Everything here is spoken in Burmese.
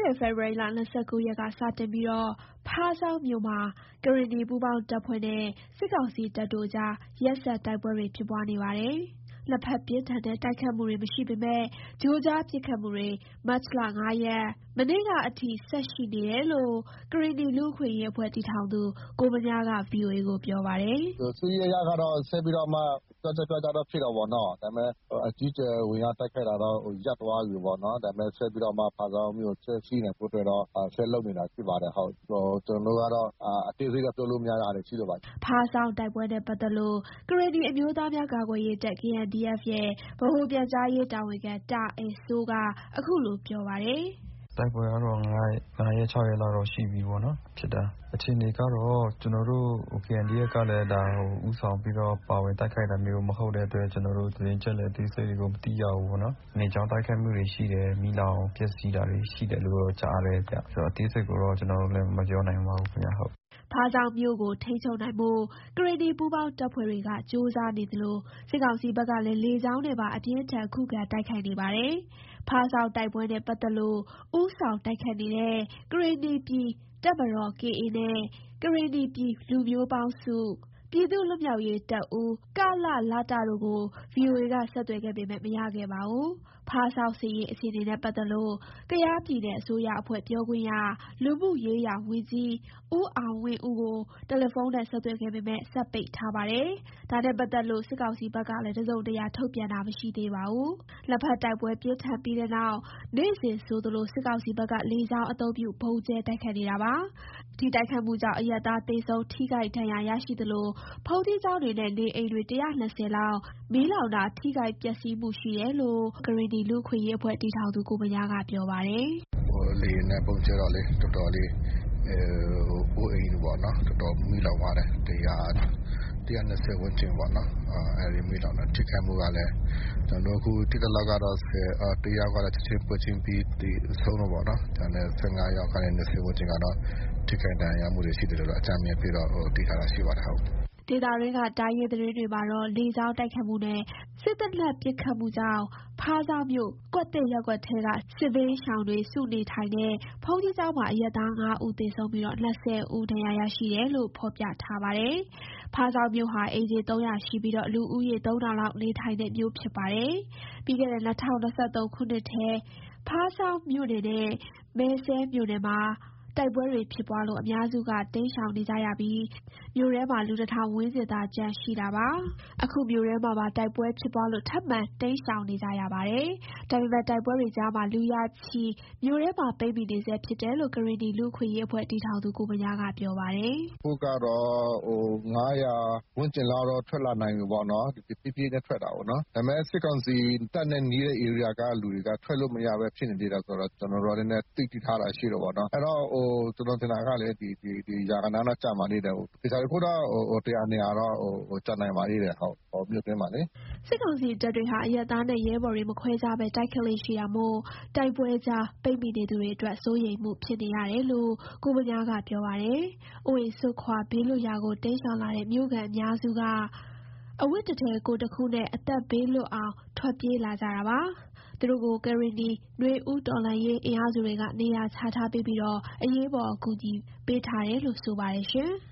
ဖေဖော်ဝါရီလ 29 ရက်ကစတင်ပြီးဖားဆောင်းမြို့မှာကရင်နီပူးပေါင်းတပ်ဖွဲ့နဲ့စစ်ကောင်စီတပ်တို့ကြားရက်ဆက်တိုက်ပွဲတွေဖြစ်ပွားနေပါတယ်။ နှစ်ဖက်ပြင်းထန်တဲ့တိုက်ခိုက်မှုတွေမရှိပေမဲ့ကြိုကြားပစ်ခတ်မှုတွေမတ်လ 5 ရက်မနေ့ကအထိဆက်ရှိနေတယ်လို့ကရင်နီလူ့အခွင့်အရေးအဖွဲ့တည်ထောင်သူကိုဗညားက VOA ကိုပြောပါတယ်။စစ်ရေးအရကတော့ဆက်ပြီးတော့မှကြတော့ဖြစ်တာပေါ့နော်ဒါပေမဲ့အကြီးကျယ်ဝင်ရောက်တိုက်ခိုက်တာတော့ရပ်သွားပြီပေါ့နော်ဒါပေမဲ့ဆက်ပြီးတော့မှဖားဆောင်းမြို့ဆက်ရှိနေဖို့အတွက်တော့ဆက်လုပ်နေတာဖြစ်ပါတယ်ဟုတ်ကျွန်တော်တို့ကတော့အသေးစိတ်တော့ပြောလို့မရတာတွေရှိတော့ပါဖားဆောင်းတိုက်ပွဲနဲ့ပတ်သက်လို့ကရင်နီအမျိုးသားများကာကွယ်ရေးတပ် KNDF ရဲ့ဗဟိုပြန်ကြားရေးတာဝန်ခံတာအယ်စိုးကအခုလိုပြောပါတယ်တိုက်ပွဲကတော့9 ရက်6ရက်လောက်တော့ရှိပြီပေါ့နော်ဖြစ်တာအခြေအနေကတော့ကျွန်တော်တို့ KNDF ကလည်းဒါဥဆောင်ပြီးတော့ပါဝင်တိုက်ခိုက်တာမျိုးမဟုတ်တဲ့အတွက်ကျွန်တော်တို့သတင်းချက်လက်သေးစိတ်တွေကိုမသိရဘူးပေါ့နော်နေကြောင်းတိုက်ခိုက်မှုတွေရှိတယ်မိလောင်ပျက်စီးတာတွေရှိတယ်လို့တော့ကြားရတယ်ဗျဆိုတော့အသေးစိတ်ကိုတော့ကျွန်တော်တို့လည်းမပြောနိုင်ပါဘူးခင်ဗျဟုတ်ဖားဆောင်းမြို့ကိုထိန်းချုပ်နိုင်ဖို့ကရင်နီပူးပေါင်းတပ်ဖွဲ့တွေကကြိုးစားနေသလိုစစ်ကောင်စီဘက်ကလည်းလေကြောင်းနဲ့ပါအပြင်းထန်ခုခံတိုက်ခိုက်နေပါတယ်။ဖားဆောင်းတိုက်ပွဲနဲ့ပတ်သက်လို့ဦးဆောင်တိုက်ခိုက်နေတဲ့ကရင်နီပြည်တပ်မတော် KA နဲ့ကရင်နီပြည်လူမျိုးပေါင်းစုပြည်သူ့လွတ်မြောက်ရေးတပ်ဦးကလလတတို့ကို VOA ကဆက်သွယ်ခဲ့ပေမဲ့မရခဲ့ပါဘူး။ဖားဆောင်းစစ်ရေးအခြေအနေနဲ့ပတ်သက်လို့ကယားပြည်နယ်အစိုးရအဖွဲ့ပြောခွင့်ရလူမှုရေးရာဝန်ကြီးဦးအောင်ဝင်းဦးကိုတယ်လီဖုန်းနဲ့ဆက်သွယ်ခဲ့ပေမဲ့စက်ပိတ်ထားပါတယ်။ဒါနဲ့ပတ်သက်လို့စစ်ကောင်စီဘက်ကလည်းတစုံတရာထုတ်ပြန်တာမရှိသေးပါဘူး။လက်ဖက်တိုက်ပွဲပြင်းထန်ပြီးတဲ့နောက်နေ့စဉ်ဆိုသလိုစစ်ကောင်စီဘက်ကလေကြောင်းအသုံးပြုဗုံးကျဲတိုက်ခိုက်နေတာပါ။ဒီတိုက်ခိုက်မှုကြောင့်အရပ်သားသေဆုံးထိခိုက်ဒဏ်ရာရရှိသလိုဘုန်းကြီးကျောင်းတွေနဲ့နေအိမ်တွေ120လောက်မီးလောင်တာထိခိုက်ပျက်စီးမှုရှိတယ်လို့ကရင်နီလူ့အခွင့်အရေးအဖွဲ့တည်ထောင်သူကိုဗညားကပြောပါတယ်။လေနဲ့ပုံကျတော့လေတော်တော်လေးအိုးအိမ်ပေါ့နော်တော်တော်မီးလောင်ပါတယ်120ဝန်းကျင်ပေါ့နော်အဲဒီမီးလောင်တဲ့ထိခိုက်မှုကလည်းကျွန်တော်အခုတိတလောက်ကတော့1ယောက်ကတော့ချက်ချင်းပွဲချင်းပြီးဒီဆုံးတော့ပေါ့နော်ဒါနဲ့15ယောက်ကနေ20ဝန်းကျင်ကတော့ထိခိုက်ဒဏ်ရာမှုတွေရှိတယ်လို့အကြမ်းမြင်ပြီးတော့တည်ထားတာရှိပါတယ်ဟုတ်ဒေသတွင်းကတိုင်းရင်းသတင်းတွေမှာတော့လေကြောင်းတိုက်ခတ်မှုနဲ့စစ်တပ်လက်ပစ်ခတ်မှုကြောင့်ဖားဆောင်းမြို့ကွက်သစ်ရပ်ကွက်ထဲကစစ်ဘေးရှောင်တွေစုနေထိုင်တဲ့ဘုန်းကြီးကျောင်းမှာအရက်သား5ဦးသေဆုံးပြီး20ဦးဒဏ်ရာရရှိတယ်လို့ဖော်ပြထားပါတယ်။ဖားဆောင်းမြို့ဟာအိမ်ခြေ300ရှိပြီးလူဦးရေ3000လောက်နေထိုင်တဲ့မြို့ဖြစ်ပါတယ်။ပြီးခဲ့တဲ့2023ခုနှစ်ထဲဖားဆောင်းမြို့နယ်နဲ့မယ်စဲမြို့နယ်မှာတိုက်ပွဲတွေဖြစ်ပွားလို့အများစုကတိမ်းရှောင်နေကြရပြီးမြို့ထဲမှာလူ1000ဝန်းကျင်သာကျန်ရှိတာပါ။အခုမြို့ထဲမှာပါတိုက်ပွဲဖြစ်ပွားလို့ထပ်မံတိမ်းရှောင်နေကြရပါတယ်။ဒါပေမဲ့တိုက်ပွဲတွေကြားမှာလူရာချီမြို့ထဲမှာပိတ်မိနေဆဲဖြစ်တယ်လို့ကရင်နီလူ့အခွင့်အရေးအဖွဲ့တည်ထောင်သူကိုဗညားကပြောပါတယ်။အခုကတော့900ဝန်းကျင်လောက်တော့ထွက်လာနိုင်ပြီပေါ့နော်ဒီပြည့်နဲ့ထွက်တာပေါ့နော်ဒါပေမဲ့စစ်ကောင်စီတပ်နဲ့နီးတဲ့ area ကလူတွေကထွက်လို့မရပဲဖြစ်နေသေးတာဆိုတော့ကျွန်တော်တို့လည်းတိထားတာရှိတော့ပေါ့နော်အဲ့တော့ကျွန်တော်ထင်တာကလည်းဒီရာကနာတော့ကြာမှလေးတယ်ဒီစားခုတော့100နေရာတော့ကြာနိုင်ပါသေးတယ်ဟုတ်မြို့တွင်းမှာလေစစ်ကောင်စီတပ်တွေဟာအရက်သားနဲ့ရဲဘော်တွေမခွဲခြားပဲတိုက်ခတ်လေရှိတာမို့တိုက်ပွဲကြားပိတ်မိနေသူတွေအတွက်စိုးရိမ်မှုဖြစ်နေရတယ်လို့ကိုဗညားကပြောပါတယ်။အိုးအိမ်စွန့်ခွာဘေးလွတ်ရာကိုတိမ်းရှောင်လာတဲ့မြို့ခံအများစုကအဝတ်တထည်ကိုယ်တခုနဲ့အသက်ဘေးလွတ်အောင်ထွက်ပြေးလာကြတာပါ။သူတို့ကိုကရင်နီနွေဦးတော်လှန်ရေးအင်အားစုတွေကနေရာချထားပေးပြီးအရေးပေါ်အကူအညီပေးထားတယ်လို့ဆိုပါတယ်ရှင်။